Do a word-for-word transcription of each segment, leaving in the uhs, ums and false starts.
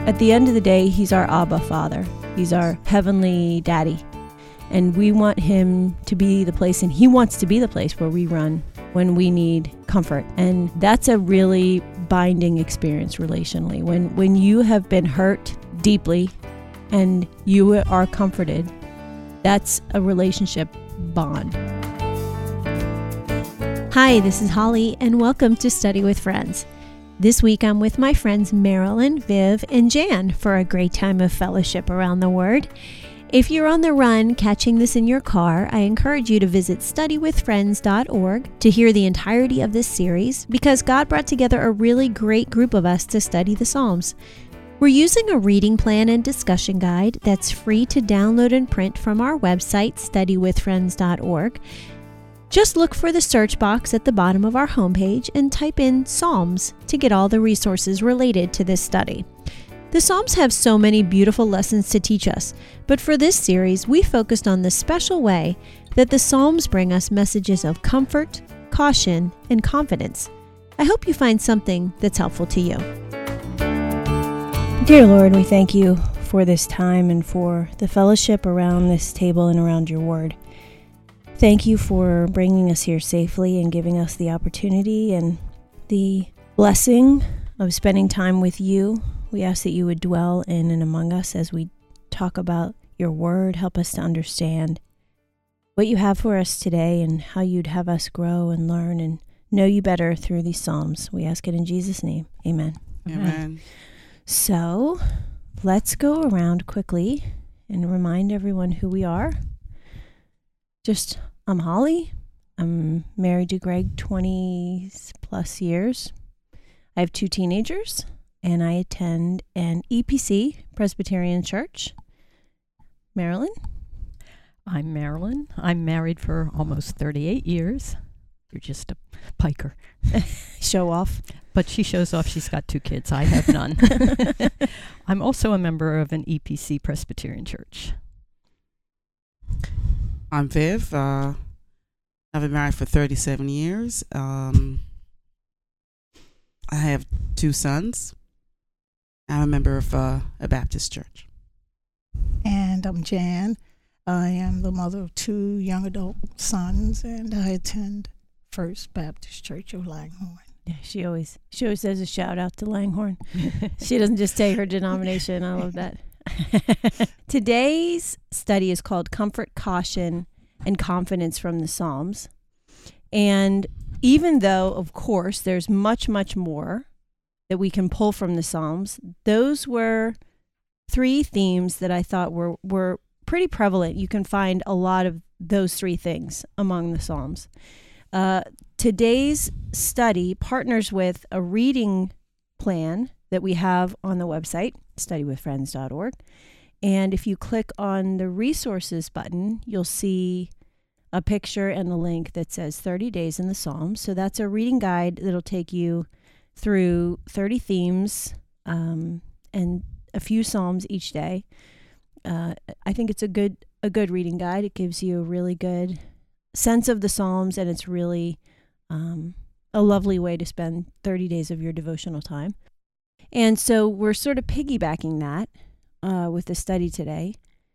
At the end of the day, he's our Abba Father. He's our heavenly daddy. And we want him to be the place, and he wants to be the place where we run when we need comfort. And that's a really binding experience relationally. When, when you have been hurt deeply and you are comforted, that's a relationship bond. Hi, this is Holly, and welcome to Study with Friends. This week I'm with my friends Marilyn, Viv, and Jan for a great time of fellowship around the Word. If you're on the run catching this in your car, I encourage you to visit study with friends dot org to hear the entirety of this series, because God brought together a really great group of us to study the Psalms. We're using a reading plan and discussion guide that's free to download and print from our website, study with friends dot org. Just look for the search box at the bottom of our homepage and type in Psalms to get all the resources related to this study. The Psalms have so many beautiful lessons to teach us, but for this series, we focused on the special way that the Psalms bring us messages of comfort, caution, and confidence. I hope you find something that's helpful to you. Dear Lord, we thank you for this time and for the fellowship around this table and around your word. Thank you for bringing us here safely and giving us the opportunity and the blessing of spending time with you. We ask that you would dwell in and among us as we talk about your word. Help us to understand what you have for us today and how you'd have us grow and learn and know you better through these Psalms. We ask it in Jesus' name. Amen. Amen. So let's go around quickly and remind everyone who we are. Just, I'm Holly. I'm married to Greg twenty plus years. I have two teenagers, and I attend an E P C, Presbyterian Church. Marilyn? I'm Marilyn. I'm married for almost thirty-eight years. You're just a piker. Show off. But she shows off she's got two kids. I have none. I'm also a member of an E P C Presbyterian Church. I'm Viv. Uh, I've been married for thirty-seven years. Um, I have two sons. I'm a member of uh, a Baptist church. And I'm Jan. I am the mother of two young adult sons, and I attend First Baptist Church of Langhorne. Yeah, she always she always does a shout out to Langhorne. She doesn't just say her denomination. I love that. Today's study is called Comfort, Caution, and Confidence from the Psalms. And even though, of course, there's much, much more that we can pull from the Psalms, those were three themes that I thought were, were pretty prevalent. You can find a lot of those three things among the Psalms. Uh, today's study partners with a reading plan that we have on the website, study with friends dot org. And if you click on the resources button, you'll see a picture and a link that says thirty days in the Psalms. So that's a reading guide that'll take you through thirty themes um, and a few Psalms each day. Uh, I think it's a good a good reading guide. It gives you a really good sense of the Psalms, and it's really um, a lovely way to spend thirty days of your devotional time. And so we're sort of piggybacking that uh, with the study today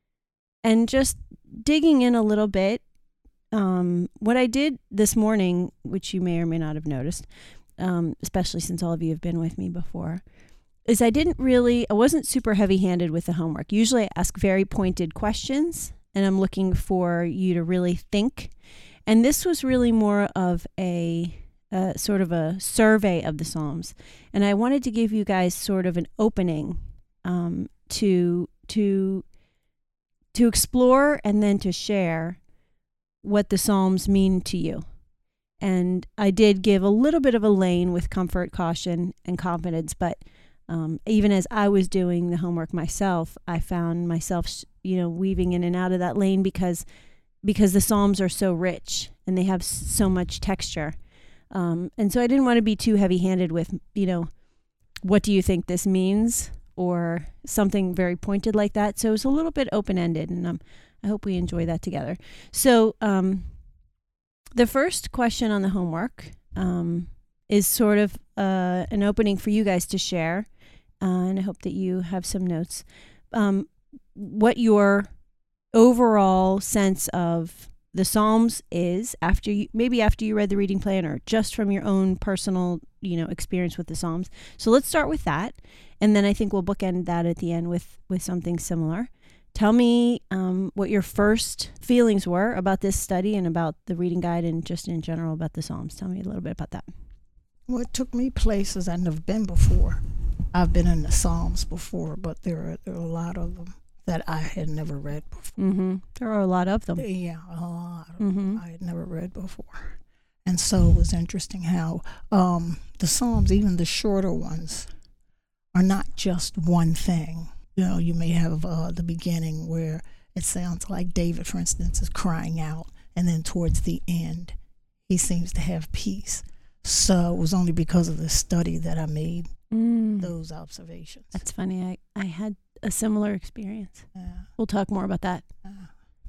and just digging in a little bit. Um, what I did this morning, which you may or may not have noticed, um, especially since all of you have been with me before, is I didn't really, I wasn't super heavy-handed with the homework. Usually I ask very pointed questions, and I'm looking for you to really think. And this was really more of a Uh, sort of a survey of the Psalms, and I wanted to give you guys sort of an opening um, to to to explore and then to share what the Psalms mean to you. And I did give a little bit of a lane with comfort, caution, and confidence, but um, even as I was doing the homework myself, I found myself, you know, weaving in and out of that lane because because the Psalms are so rich and they have so much texture. Um, and so I didn't want to be too heavy-handed with, you know, what do you think this means, or something very pointed like that. So it was a little bit open-ended, and um, I hope we enjoy that together. So um, the first question on the homework um, is sort of uh, an opening for you guys to share uh, and I hope that you have some notes. Um, what your overall sense of the Psalms is after you, maybe after you read the reading plan, or just from your own personal, you know, experience with the Psalms. So let's start with that, and then I think we'll bookend that at the end with with something similar. Tell me um, what your first feelings were about this study and about the reading guide, and just in general about the Psalms. Tell me a little bit about that. Well, it took me places I've never been before. I've been in the Psalms before, but there are, there are a lot of them that I had never read before. Mm-hmm. There are a lot of them. Yeah, a lot of Mm-hmm. them I had never read before. And so it was interesting how um, the Psalms, even the shorter ones, are not just one thing. You know, you may have uh, the beginning where it sounds like David, for instance, is crying out, and then towards the end, he seems to have peace. So it was only because of the study that I made Mm. those observations. That's funny. I, I had a similar experience. Yeah, We'll talk more about that. yeah.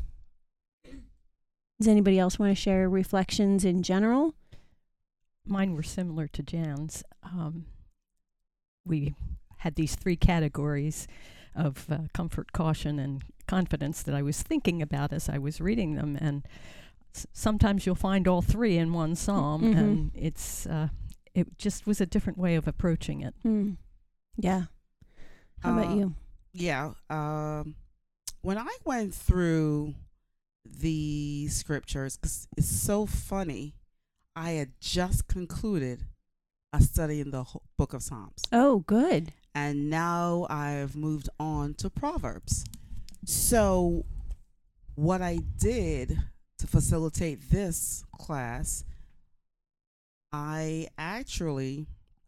Does anybody else want to share reflections in general? Mine were similar to Jan's. Um, we had these three categories of uh, comfort, caution, and confidence that I was thinking about as I was reading them. And s- sometimes you'll find all three in one psalm, Mhm. and it's uh, it just was a different way of approaching it. Mm. Yeah. How about Uh, you? Yeah. Um, when I went through the scriptures, 'cause it's so funny, I had just concluded a study in the whole book of Psalms. Oh, good. And now I've moved on to Proverbs. So what I did to facilitate this class, I actually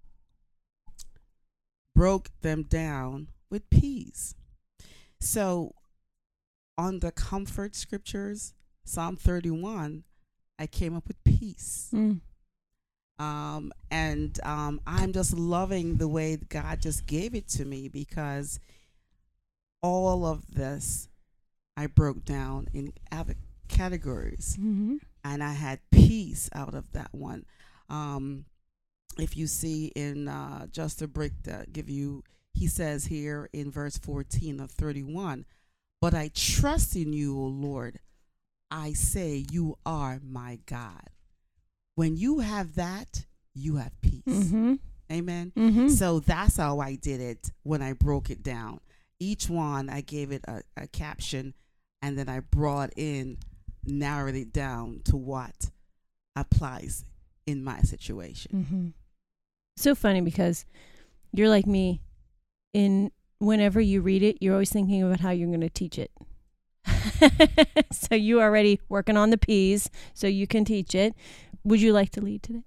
broke them down with P's. So on the comfort scriptures, Psalm thirty-one, I came up with peace. Mm. Um, and um, I'm just loving the way God just gave it to me, because all of this I broke down in other categories, Mm-hmm. and I had peace out of that one. Um, if you see in uh, just to break that, give you, he says here in verse fourteen of thirty-one, but I trust in you, O Lord. I say you are my God. When you have that, you have peace. Mm-hmm. Amen. Mm-hmm. So that's how I did it when I broke it down. Each one, I gave it a, a caption, and then I brought in, narrowed it down to what applies in my situation. Mm-hmm. So funny, because you're like me. In whenever you read it, you're always thinking about how you're going to teach it. So you are already working on the P's so you can teach it. Would you like to lead today?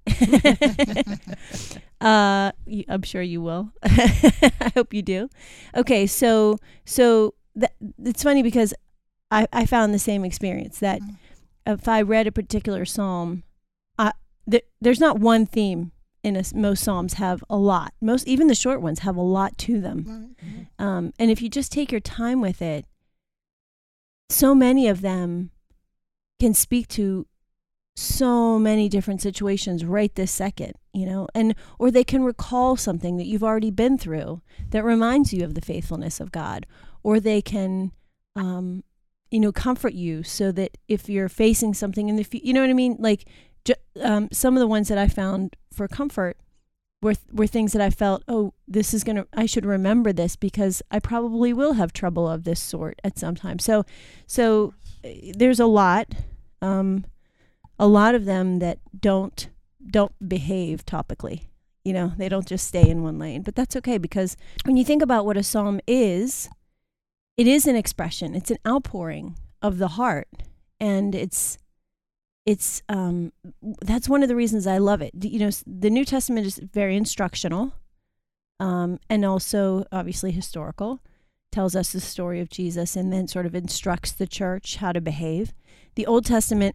uh, y- I'm sure you will. I hope you do. Okay, so so that, it's funny because I, I found the same experience that Mm. if I read a particular psalm, I, th- there's not one theme in a s Most psalms have a lot. Most, even the short ones, have a lot to them. Right. Um, and if you just take your time with it, so many of them can speak to so many different situations right this second, you know, and or they can recall something that you've already been through that reminds you of the faithfulness of God, or they can, um, you know, comfort you so that if you're facing something in the future, you know what I mean? Like, ju- um, some of the ones that I found for comfort were were things that I felt, oh, this is gonna, I should remember this because I probably will have trouble of this sort at some time. So, so uh, there's a lot, um, a lot of them that don't don't behave topically. You know, they don't just stay in one lane. But that's okay, because when you think about what a psalm is, it is an expression. It's an outpouring of the heart, and it's it's um that's one of the reasons I love it. You know, s- the New Testament is very instructional, um, and also obviously historical. Tells us the story of Jesus, and then sort of instructs the church how to behave. The Old Testament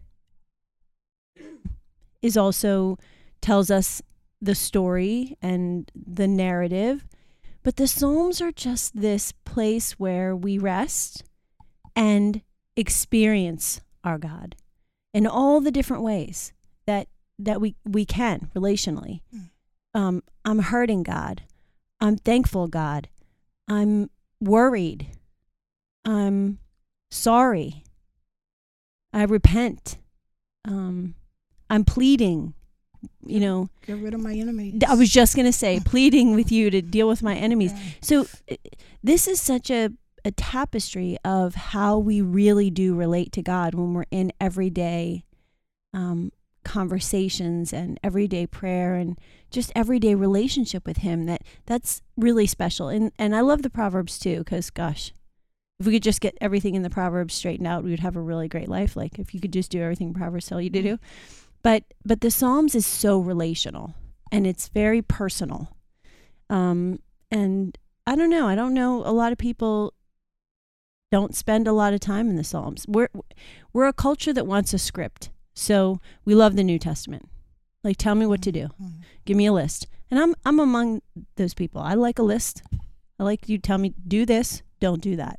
is also tells us the story and the narrative, but the Psalms are just this place where we rest and experience our God in all the different ways that that we we can relationally. Mm. Um, I'm hurting, God. I'm thankful, God. I'm worried. I'm sorry. I repent. Um, I'm pleading. You know, Get rid of my enemies. I was just going to say, pleading with you to deal with my enemies. Yeah. So uh, this is such a, a tapestry of how we really do relate to God when we're in everyday um, conversations and everyday prayer and just everyday relationship with him. That that's really special. And, and I love the Proverbs too, because gosh, if we could just get everything in the Proverbs straightened out, we would have a really great life. Like if you could just do everything Proverbs tell you to do. But but the Psalms is so relational, and it's very personal. Um, and I don't know. I don't know. A lot of people don't spend a lot of time in the Psalms. We're we're a culture that wants a script. So we love the New Testament. Like, tell me what to do. Mm-hmm. Give me a list. And I'm I'm among those people. I like a list. I like you tell me, do this, don't do that.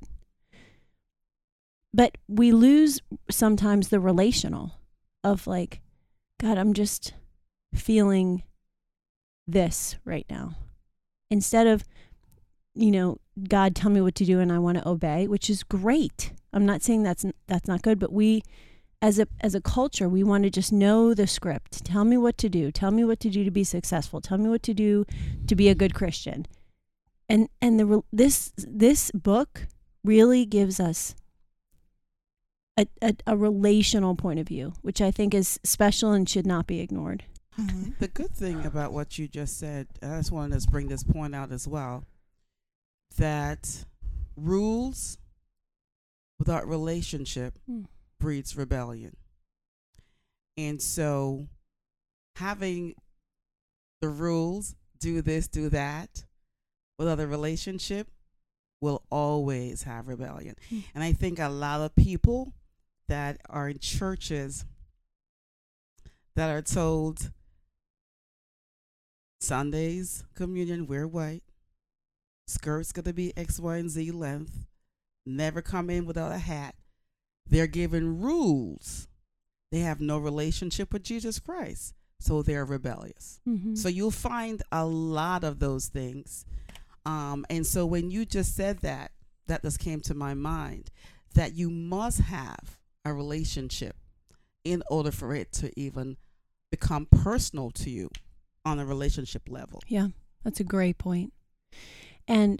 But we lose sometimes the relational of like, God, I'm just feeling this right now. Instead of, you know, God, tell me what to do and I want to obey, which is great. I'm not saying that's that's not good, but we, as a as a culture, we want to just know the script. Tell me what to do. Tell me what to do to be successful. Tell me what to do to be a good Christian. And and the this this book really gives us A, a, a relational point of view, which I think is special and should not be ignored. Mm-hmm. The good thing about what you just said, I just wanted to bring this point out as well, that rules without relationship Mm. breeds rebellion. And so having the rules, do this, do that, without a relationship will always have rebellion. Mm. And I think a lot of people that are in churches that are told Sundays communion, wear white, skirt's gonna be X, Y, and Z length, never come in without a hat. They're given rules. They have no relationship with Jesus Christ, so they're rebellious. Mm-hmm. So you'll find a lot of those things. Um, and so when you just said that, that just came to my mind, that you must have a relationship in order for it to even become personal to you on a relationship level. Yeah, that's a great point. And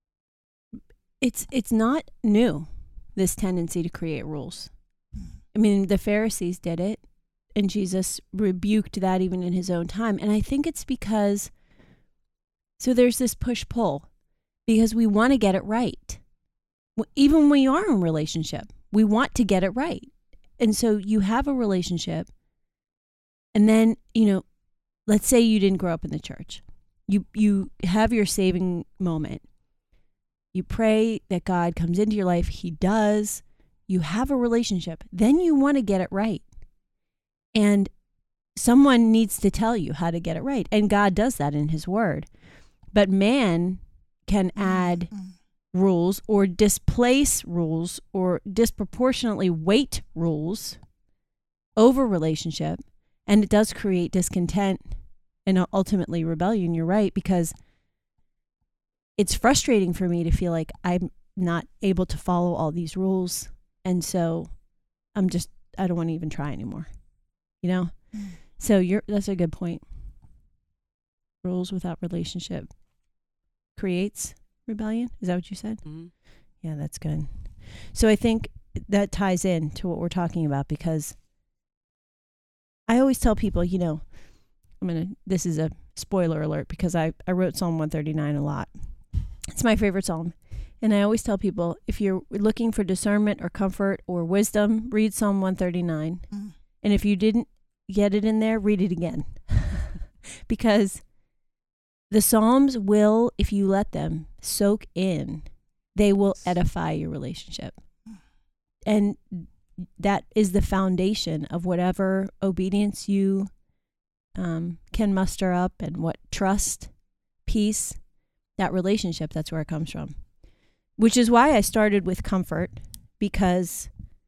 it's it's not new, this tendency to create rules. I mean, the Pharisees did it, and Jesus rebuked that even in his own time. And I think it's because, so there's this push-pull, because we want to get it right. Even when we are in a relationship, we want to get it right. And so you have a relationship, and then, you know, let's say you didn't grow up in the church. You you have your saving moment. You pray that God comes into your life. He does. You have a relationship. Then you want to get it right. And someone needs to tell you how to get it right. And God does that in his word. But man can add Mm-hmm. rules or displace rules or disproportionately weight rules over relationship. And it does create discontent and ultimately rebellion. You're right, because it's frustrating for me to feel like I'm not able to follow all these rules. And so I'm just, I don't want to even try anymore, you know? Mm. So you're, that's a good point. Rules without relationship creates rebellion. Is that what you said? Mm-hmm. Yeah, that's good. So I think that ties in to what we're talking about, because I always tell people, you know, I'm going to, this is a spoiler alert, because I, I wrote Psalm one thirty-nine a lot. It's my favorite Psalm. And I always tell people, if you're looking for discernment or comfort or wisdom, read Psalm one thirty-nine. Mm. And if you didn't get it in there, read it again. Because the Psalms will, if you let them soak in, they will edify your relationship. And that is the foundation of whatever obedience you um, can muster up, and what trust, peace, that relationship, that's where it comes from. Which is why I started with comfort, because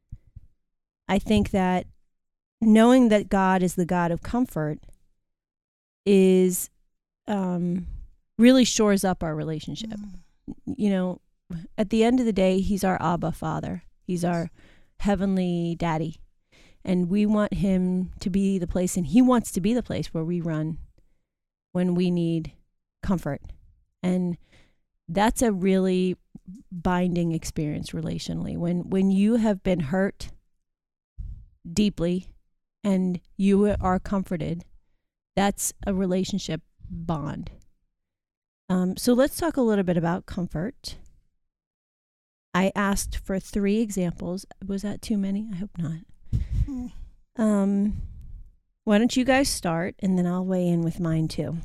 I think that knowing that God is the God of comfort is um, really shores up our relationship. Mm. You know, at the end of the day, he's our Abba Father. He's our heavenly daddy. And we want him to be the place, and he wants to be the place where we run when we need comfort. And that's a really binding experience relationally. When when you have been hurt deeply and you are comforted, that's a relationship bond. Um, so let's talk a little bit about comfort. I asked for three examples. Was that too many? I hope not. Mm. Um, why don't you guys start, and then I'll weigh in with mine too.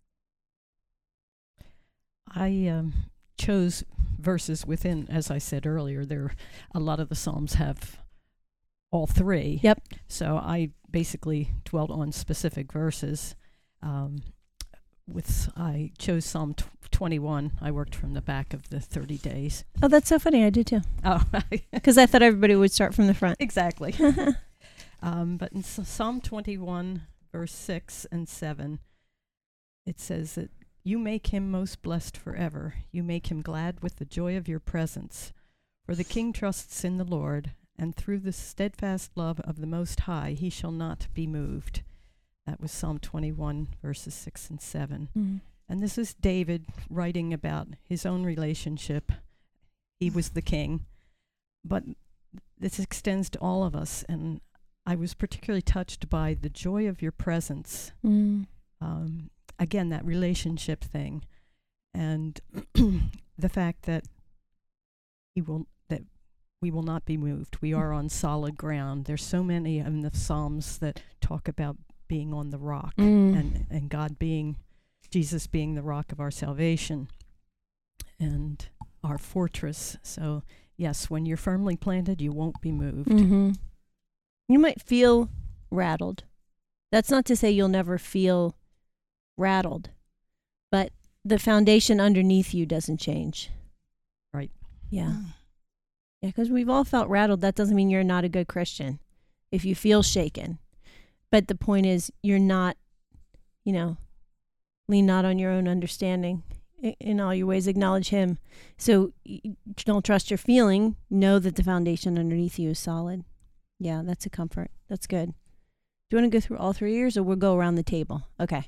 I um, chose verses within, as I said earlier, there a lot of the Psalms have all three. Yep. So I basically dwelt on specific verses. Um, with I chose Psalm tw- twenty-one. I worked from the back of the thirty days. Oh, that's so funny. I did too. Oh, Because I thought everybody would start from the front. exactly. um, but in S- Psalm twenty-one, verse six and seven, it says that you make him most blessed forever. You make him glad with the joy of your presence. For the king trusts in the Lord, and through the steadfast love of the Most High he shall not be moved. That was Psalm twenty-one, verses six and seven. Mm. And this is David writing about his own relationship. He was the king. But this extends to all of us. And I was particularly touched by the joy of your presence. Mm. Um, again, that relationship thing. And the fact that he will that we will not be moved. We are on solid ground. There's so many in the Psalms that talk about being on the rock Mm. and, and God being, Jesus being the rock of our salvation and our fortress. So, yes, when you're firmly planted, you won't be moved. Mm-hmm. You might feel rattled. That's not to say you'll never feel rattled, but the foundation underneath you doesn't change. Right. Yeah. Mm. Yeah, because we've all felt rattled. That doesn't mean you're not a good Christian if you feel shaken. But the point is, you're not, you know, lean not on your own understanding. I- In all your ways, acknowledge him. So y- don't trust your feeling. Know that the foundation underneath you is solid. Yeah, that's a comfort. That's good. Do you want to go through all three years, or we'll go around the table? Okay.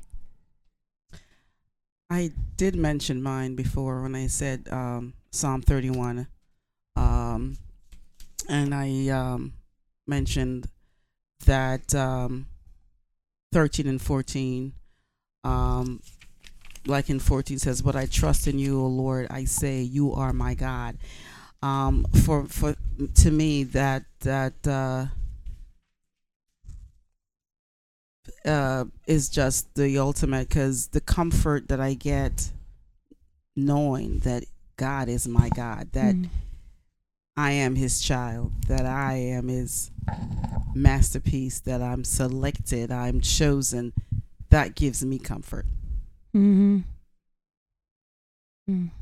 I did mention mine before when I said um, Psalm thirty-one. Um, and I um, mentioned that um, thirteen and fourteen, um, like in fourteen says, "But I trust in you, O Lord. I say, you are my God." Um, for for to me, that that uh, uh, is just the ultimate, because the comfort that I get knowing that God is my God, that Mm. I am his child, that I am his masterpiece, that I'm selected, I'm chosen, that gives me comfort. Mm-hmm. Mm.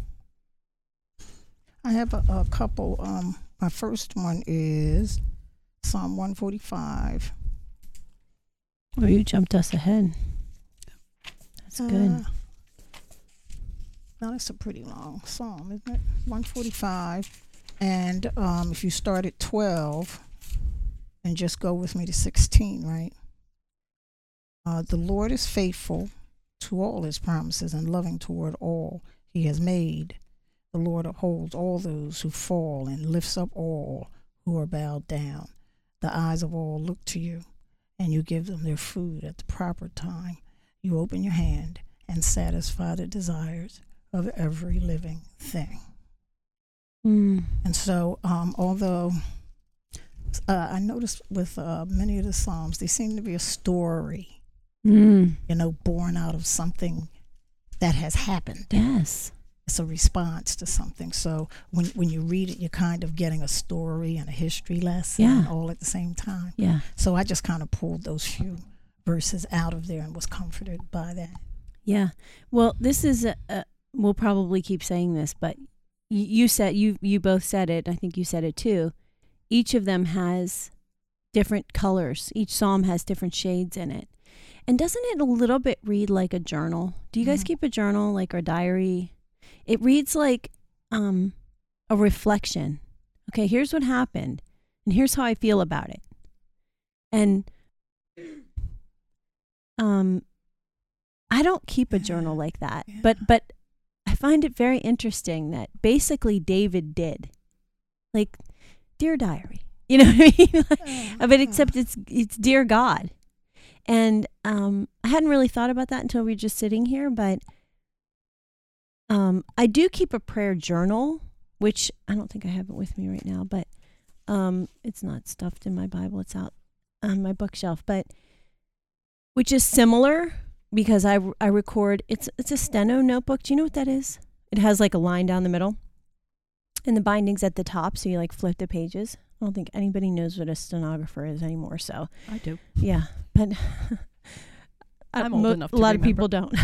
I have a, a couple. Um, my first one is Psalm one forty-five. Oh, you jumped us ahead. That's good. Uh, now, that's a pretty long psalm, isn't it? one forty-five. And um, if you start at twelve and just go with me to sixteen, right? Uh, the Lord is faithful to all his promises and loving toward all he has made. The Lord upholds all those who fall and lifts up all who are bowed down. The eyes of all look to you, and you give them their food at the proper time. You open your hand and satisfy the desires of every living thing. Mm. And so, um, although uh, I noticed with uh, many of the Psalms, they seem to be a story, Mm. you know, born out of something that has happened. Yes. It's a response to something. So when when you read it, you're kind of getting a story and a history lesson Yeah. all at the same time. Yeah. So I just kind of pulled those few verses out of there and was comforted by that. Yeah. Well, this is a, a we'll probably keep saying this, but y- you said you you both said it. I think you said it too. Each of them has different colors. Each psalm has different shades in it. And doesn't it a little bit read like a journal? Do you guys Mhm. keep a journal, like a diary? It reads like um, a reflection. Okay, here's what happened, and here's how I feel about it. And um, I don't keep a journal like that, Yeah. but but I find it very interesting that basically David did, like, dear diary, you know what I mean? Like, but except it's it's dear God, and um, I hadn't really thought about that until we were just sitting here, but um, I do keep a prayer journal, which I don't think I have it with me right now, but um, it's not stuffed in my Bible; it's out on my bookshelf, but which is similar. Because I, I record, it's it's a steno notebook. Do you know what that is? It has like a line down the middle and the binding's at the top. So you like flip the pages. I don't think anybody knows what a stenographer is anymore. So I do. yeah, but I'm old enough to a lot remember. of people don't.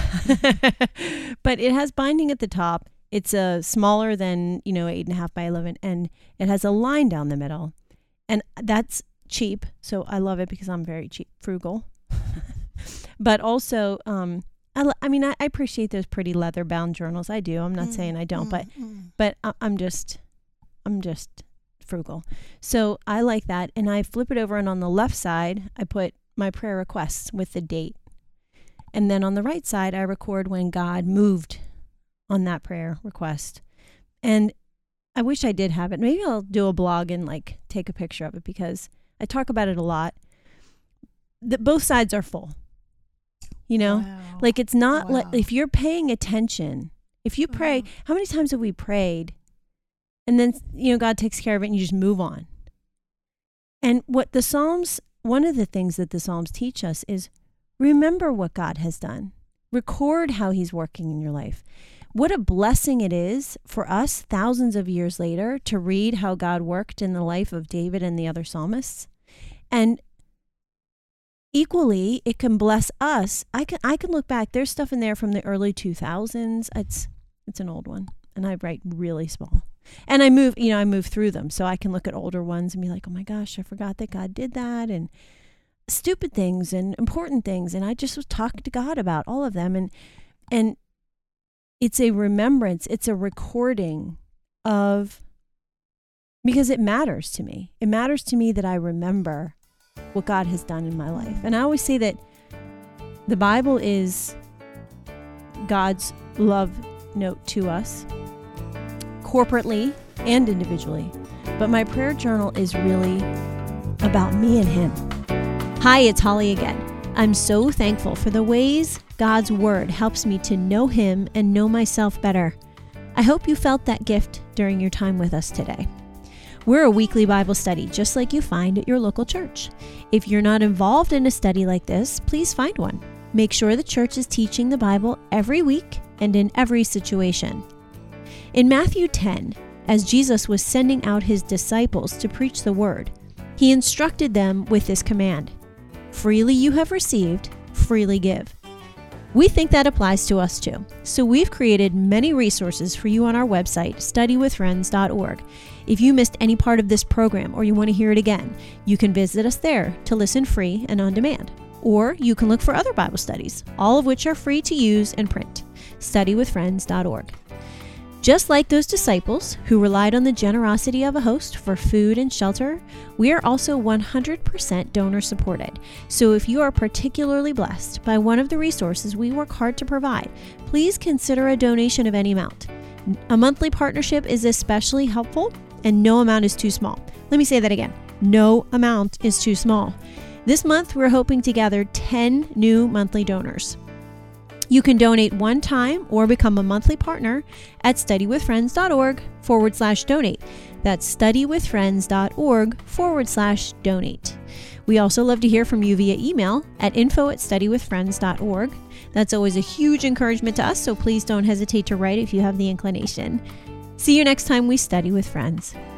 But it has binding at the top. It's a uh, smaller than, you know, eight and a half by eleven. And it has a line down the middle. And that's cheap. So I love it because I'm very cheap, frugal. But also, um, I, l- I mean, I, I appreciate those pretty leather-bound journals. I do. I'm not Mm, saying I don't, mm, but mm. but I, I'm just, I'm just frugal. So I like that, and I flip it over, and on the left side, I put my prayer requests with the date, and then on the right side, I record when God moved on that prayer request. And I wish I did have it. Maybe I'll do a blog and like take a picture of it because I talk about it a lot. The, both sides are full. You know, Wow. like it's not Wow. like if you're paying attention, if you pray, Wow. how many times have we prayed and then, you know, God takes care of it and you just move on? And what the Psalms, one of the things that the Psalms teach us is remember what God has done. Record how he's working in your life. What a blessing it is for us thousands of years later to read how God worked in the life of David and the other psalmists. And equally, it can bless us. I can I can look back. There's stuff in there from the early two thousands. It's it's an old one, and I write really small. And I move, you know, I move through them, so I can look at older ones and be like, oh my gosh, I forgot that God did that, and stupid things and important things. And I just was talking to God about all of them, and and it's a remembrance. It's a recording of, because it matters to me. It matters to me that I remember what God has done in my life. And I always say that the Bible is God's love note to us, corporately and individually. But my prayer journal is really about me and him. Hi, it's Holly again. I'm so thankful for the ways God's Word helps me to know Him and know myself better. I hope you felt that gift during your time with us today. We're a weekly Bible study, just like you find at your local church. If you're not involved in a study like this, please find one. Make sure the church is teaching the Bible every week and in every situation. In Matthew ten, as Jesus was sending out his disciples to preach the word, he instructed them with this command: freely you have received, freely give. We think that applies to us too. So we've created many resources for you on our website, study with friends dot org. If you missed any part of this program or you want to hear it again, you can visit us there to listen free and on demand. Or you can look for other Bible studies, all of which are free to use and print. study with friends dot org. Just like those disciples who relied on the generosity of a host for food and shelter, we are also one hundred percent donor supported. So if you are particularly blessed by one of the resources we work hard to provide, please consider a donation of any amount. A monthly partnership is especially helpful, and no amount is too small. Let me say that again. No amount is too small. This month, we're hoping to gather ten new monthly donors. You can donate one time or become a monthly partner at studywithfriends.org forward slash donate. That's studywithfriends.org forward slash donate. We also love to hear from you via email at info at studywithfriends.org. That's always a huge encouragement to us, so please don't hesitate to write if you have the inclination. See you next time we study with friends.